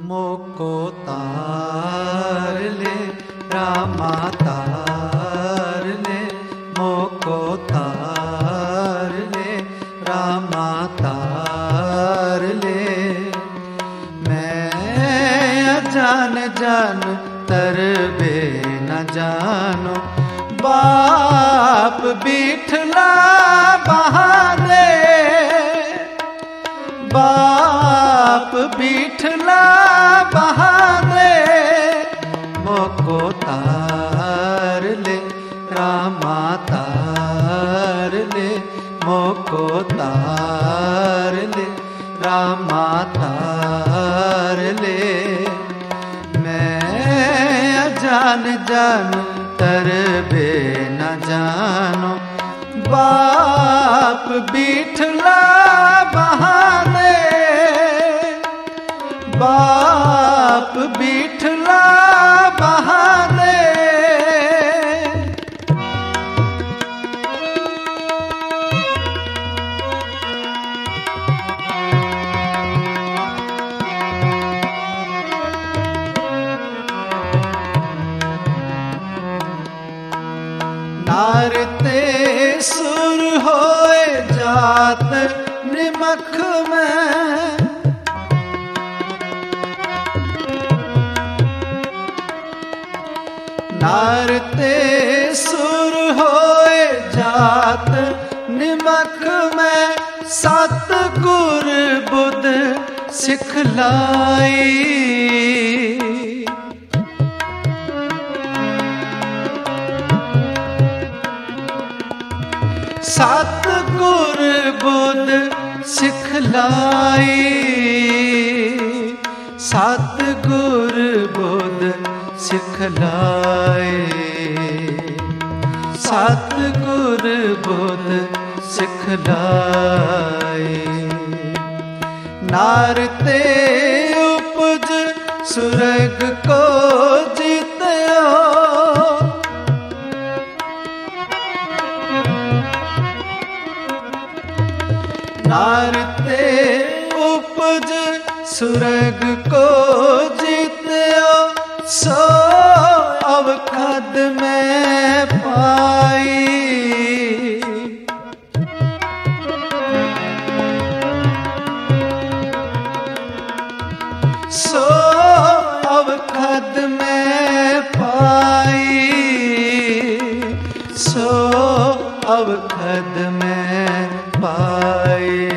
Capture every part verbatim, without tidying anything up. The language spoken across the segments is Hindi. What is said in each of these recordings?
मोको तार ले रामा तार ले, मोको तार ले रामा तार ले। मैं अजान जान तरबे न जानो, बाप बिठला बहाने, बाप बिठला बहाने। मोको तार ले रामा तार ले, मोको तार ले रामा तार ले। मैं अजान जान तरबे न जानो, बाप बिठला बहाने, बाप बिठला बहाने। नारते सुर होए जात निमख में, नारते सुर होए जात निमख में। सतगुर बुद्ध सिखलाई, सतगुर बुद्ध सिखलाई, सतगुर बुद्ध सिखलाई, सतगुर बुद्ध सिखलाई। नारते उपज सुरग को जीत्यो, नारते उपज सुरग को जीत्यो। सो अवखद में पाई, सो अवखद में पाई, सो अवखद में पाई,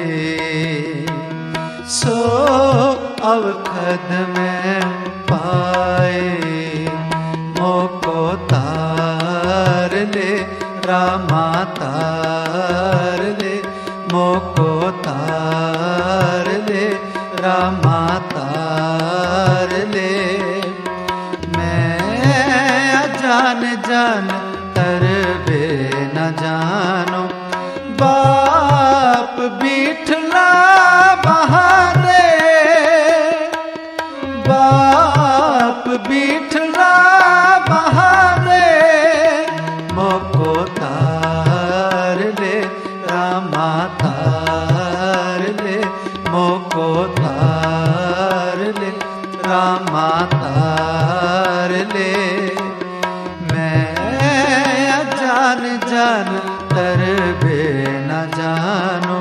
सो अवखद में पाए। मोको तार ले रामा तार ले, मोको तार ले रामा तार ले। मैं अजान जान तरबे न जानो, बाप बिठला बहाने, बाप बिठला बहाने। मोको तार ले रामा तार ले, मोको तार ले रामा तार ले। मैं अजान जान तरबे न जानो,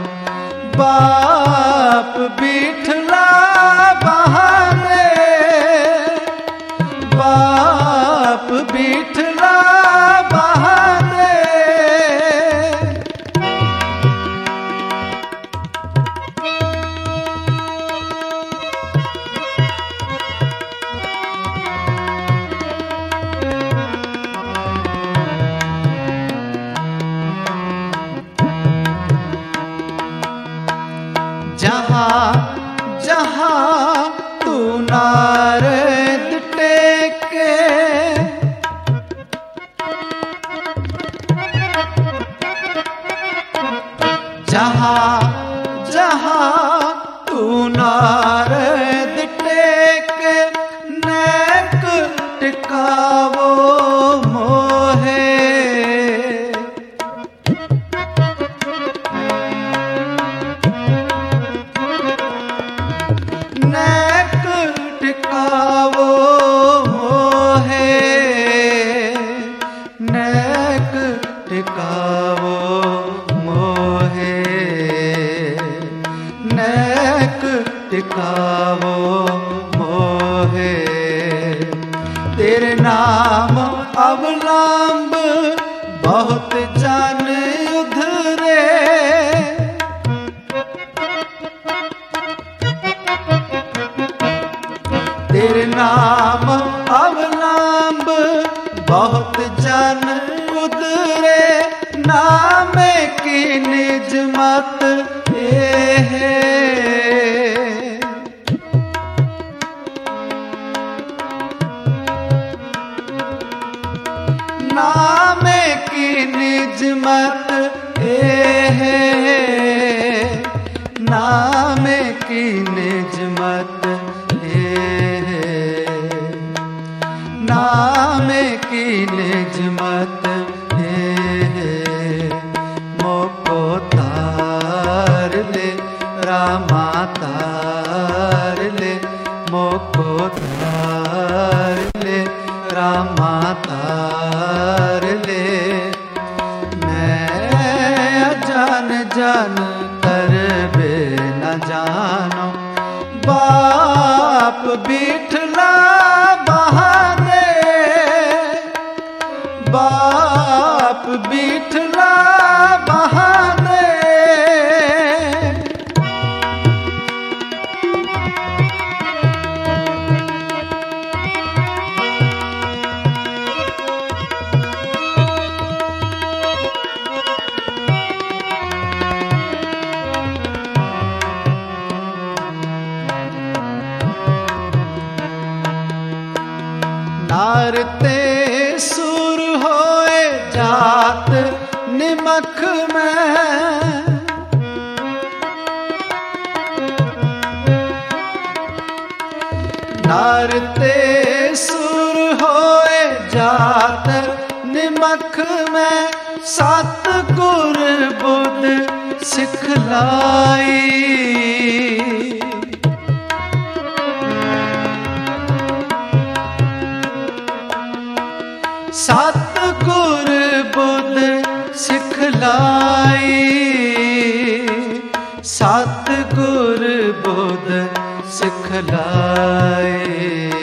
बाप बिठला बहाने, बाप बिठला बहाने। जहाँ जहाँ तू नारद टेके, जहाँ जहाँ तू नारद टेके। नेक टिकावो मोहे, नेक नैक टिकावो मोहे। तेरे नाम अवलंब बहुत जन उधरे। तेरे नाम अवलंब बहुत जन उधरे। नाम की निज मत है। नाम की निज मत है। नाम की निज मत है। नाम की निज मत मोको तार ले रामा तार ले। मोको तार ले रामा तार ले। मैं जान जान कर बे न जानो। बाप बिठला बहाने। बाप बिठला बहाने। नारते सुर होए जात निमख में। नारते सुर होए जात निमख में। सतगुर बुद्ध सिखलाई। सतगुर बुद्ध सिखलाई। सतगुर बुद्ध सिखलाई।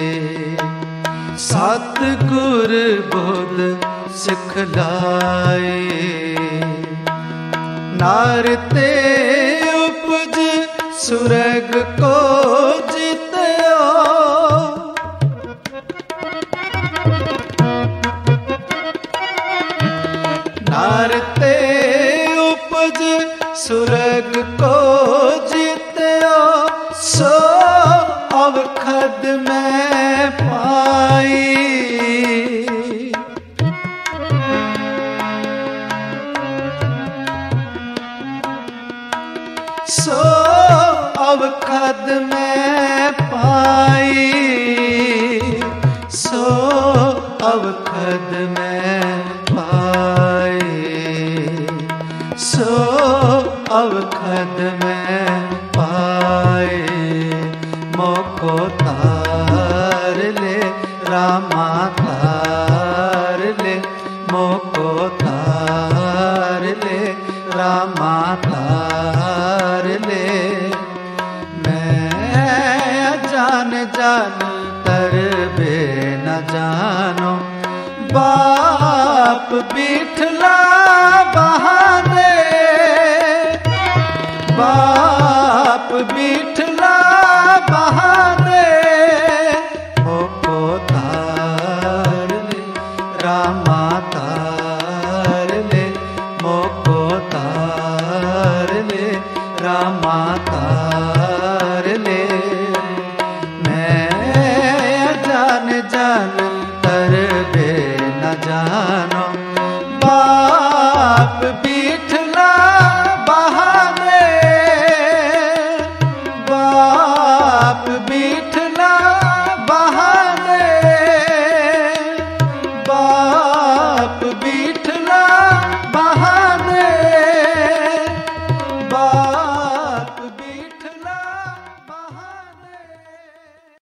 सतगुर बुद्ध सिखलाई। नारते उपज सुरग को जित्यो। नारते उपज सुरग को जित्यो। सो अवखद में पाई। सो अवखद में पाई। सो अवखद में पाई। सो अवखद में पाए। मोको तार ले रामा तार ले। मोको तार ले रामा तार ले। मैं जान जान तर बे न जानो। बाप बिठला बहाने। बाप बिठला बहाने।